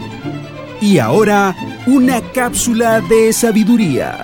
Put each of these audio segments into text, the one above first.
Y ahora, una cápsula de sabiduría.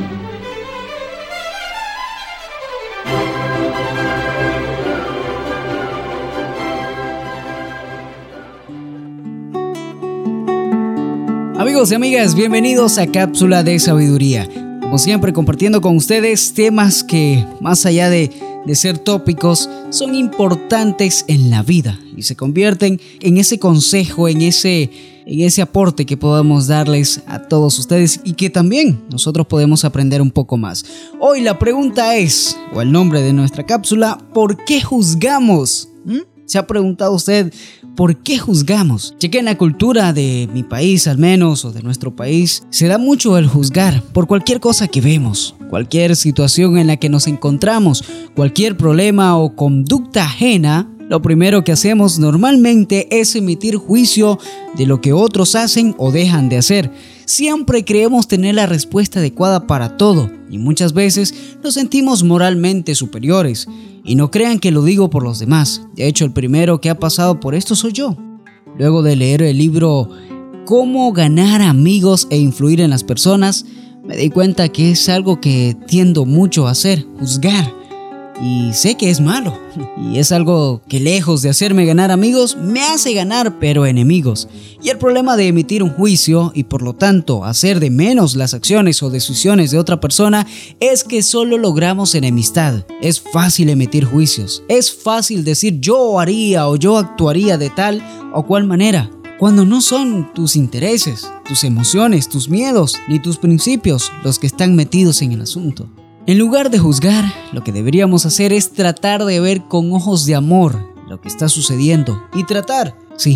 Amigos y amigas, bienvenidos a Cápsula de Sabiduría. Como siempre, compartiendo con ustedes temas que, más allá de ser tópicos, son importantes en la vida y se convierten en ese consejo, en ese aporte que podemos darles a todos ustedes y que también nosotros podemos aprender un poco más. Hoy la pregunta es, o el nombre de nuestra cápsula, ¿por qué juzgamos? ¿Se ha preguntado usted por qué juzgamos? Ya que en la cultura de mi país, al menos, o de nuestro país, se da mucho el juzgar por cualquier cosa que vemos, cualquier situación en la que nos encontramos, cualquier problema o conducta ajena. Lo primero que hacemos normalmente es emitir juicio de lo que otros hacen o dejan de hacer. Siempre creemos tener la respuesta adecuada para todo y muchas veces nos sentimos moralmente superiores. Y no crean que lo digo por los demás. De hecho, el primero que ha pasado por esto soy yo. Luego de leer el libro Cómo ganar amigos e influir en las personas, me di cuenta que es algo que tiendo mucho a hacer, juzgar. Y sé que es malo. Y es algo que lejos de hacerme ganar amigos, me hace ganar pero enemigos. Y el problema de emitir un juicio y por lo tanto hacer de menos las acciones o decisiones de otra persona es que solo logramos enemistad. Es fácil emitir juicios. Es fácil decir yo haría o yo actuaría de tal o cual manera, cuando no son tus intereses, tus emociones, tus miedos ni tus principios los que están metidos en el asunto. En lugar de juzgar, lo que deberíamos hacer es tratar de ver con ojos de amor lo que está sucediendo. Y tratar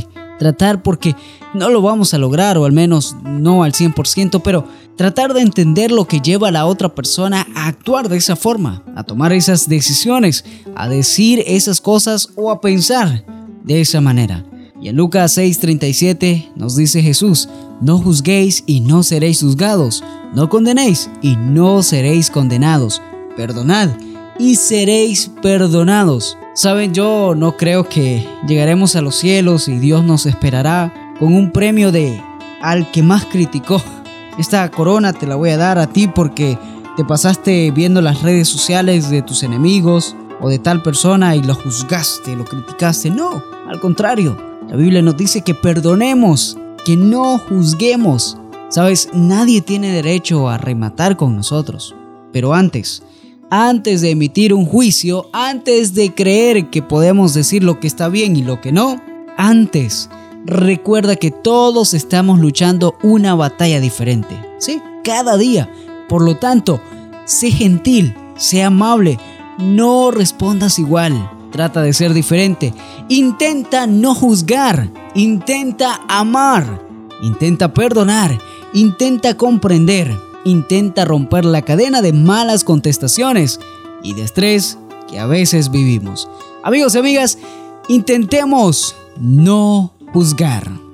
porque no lo vamos a lograr, o al menos no al 100%, pero tratar de entender lo que lleva a la otra persona a actuar de esa forma, a tomar esas decisiones, a decir esas cosas o a pensar de esa manera. Y en Lucas 6:37 nos dice Jesús: no juzguéis y no seréis juzgados, no condenéis y no seréis condenados, perdonad y seréis perdonados. Saben, yo no creo que llegaremos a los cielos y Dios nos esperará con un premio de al que más criticó. Esta corona te la voy a dar a ti porque te pasaste viendo las redes sociales de tus enemigos o de tal persona y lo juzgaste, lo criticaste. No, al contrario. La Biblia nos dice que perdonemos, que no juzguemos. Sabes, nadie tiene derecho a rematar con nosotros. Pero antes de emitir un juicio, antes de creer que podemos decir lo que está bien y lo que no, recuerda que todos estamos luchando una batalla diferente. Sí, cada día. Por lo tanto, sé gentil, sé amable, no respondas igual. Trata de ser diferente. Intenta no juzgar. Intenta amar. Intenta perdonar. Intenta comprender. Intenta romper la cadena de malas contestaciones y de estrés que a veces vivimos. Amigos y amigas, intentemos no juzgar.